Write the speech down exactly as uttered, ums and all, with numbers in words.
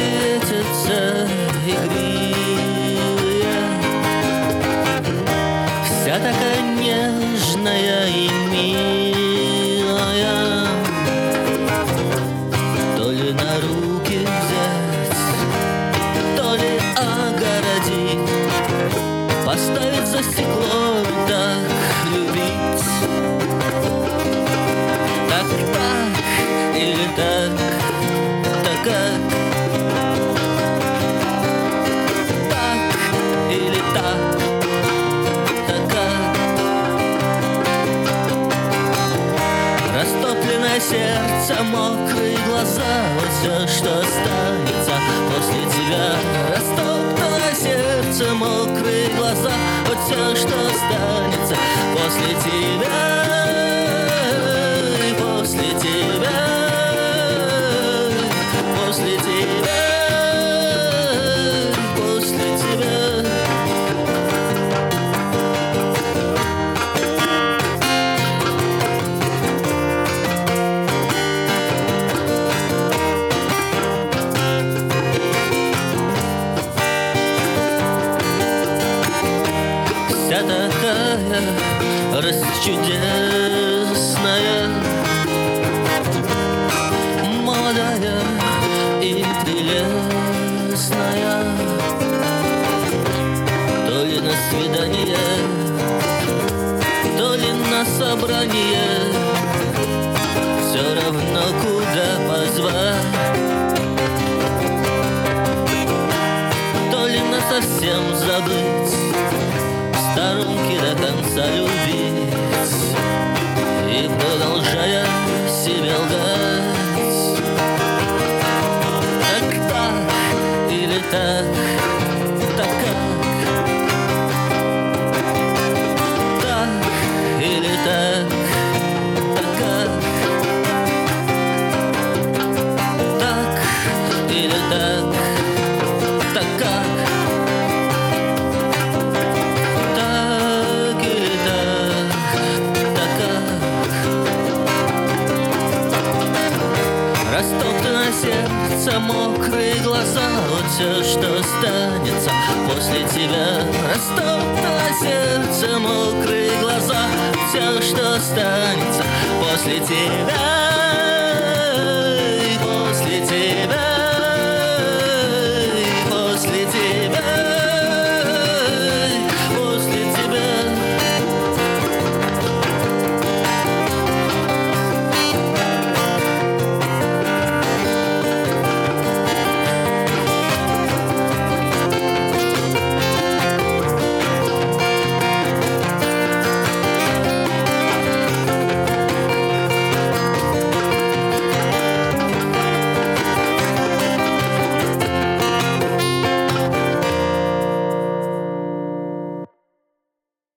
светятся игривые, вся такая нежная и милая. То ли на руки взять, то ли огородить, поставить за стекло и так любить. Так-так или так, так-как, так или так, так-как. Растопленное сердце, мокрые глаза, вот все, что останется после тебя. Растопленное сердце, мокрые глаза, вот все, что останется после тебя. И после тебя, после тебя, после тебя. Вся такая расчудесная, молодая и прелестная. То ли на свидание, то ли на собрание, все равно куда позвать. То ли насовсем забыть, в сторонке до конца любить и продолжая себя лгать. Так-так или так, так-как, так или так, так-как, так или так, так-как. Растопленное сердце, мокрые глаза, вот все, что останется после тебя. Растопленное сердце, мокрые глаза, все, что останется после тебя.